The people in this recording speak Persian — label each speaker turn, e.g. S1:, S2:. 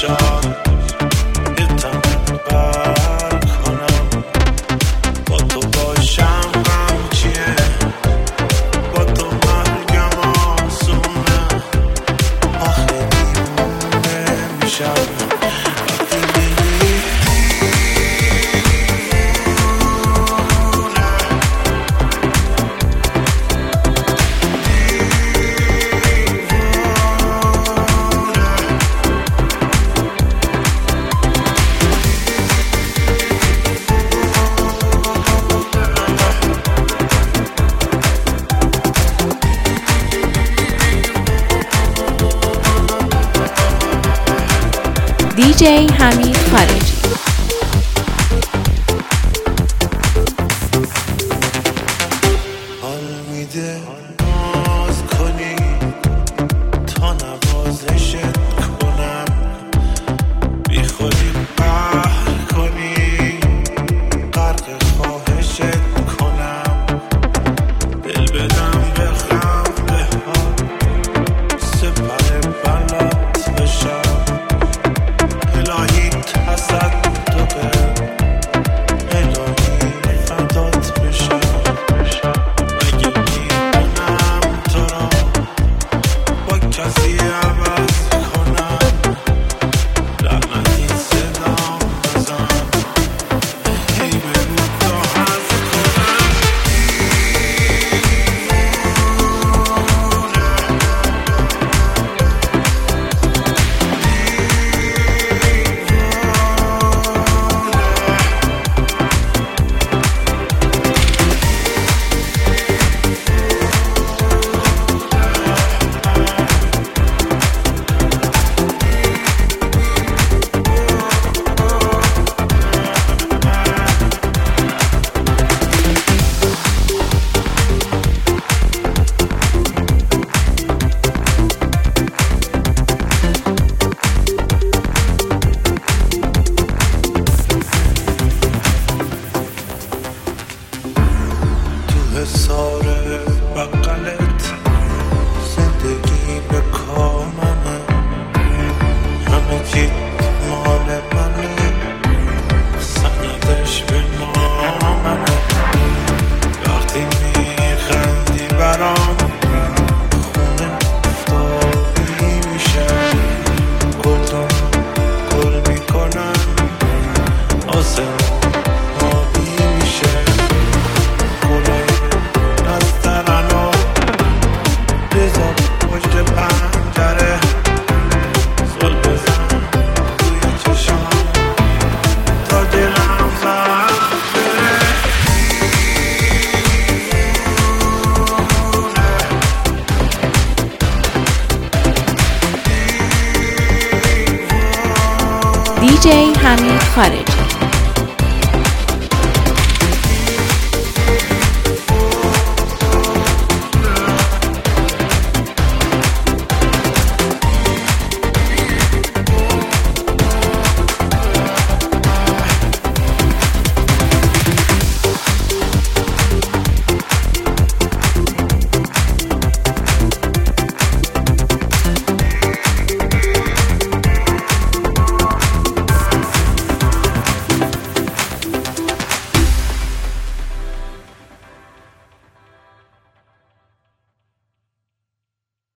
S1: باشم، یه تمت بر کنم. با تو باشم غم چیه، با تو مرگم آسونه. آخه دیوونه میشم وقتی میگی
S2: DJ حمید خارجی.
S1: حال میده ناز کنی تا نوازشت کنم، بی خودی قهر کنی غرق خواهشت کنم. دل بدم بخم به حال سپر بلات بشم. الهی تصدقه، الهی فدات بشم. مگه میدونم تو را با کسی عوض کنم؟ لعنتی صدام بزن، هی بگو تا هست کنم. تو حصار بغلت زندگی به کاممه، همه چی مال منه، سندش به ناممه. وقتی میخندی برام خونه افتادی میشه، گلدون گل میکنن، آسمون آبی میشه. گلای نسترن و ریزا پشت پنجره، زل بزن توی چشام تا دلم زخم بره.
S2: DJ حمید خارجی.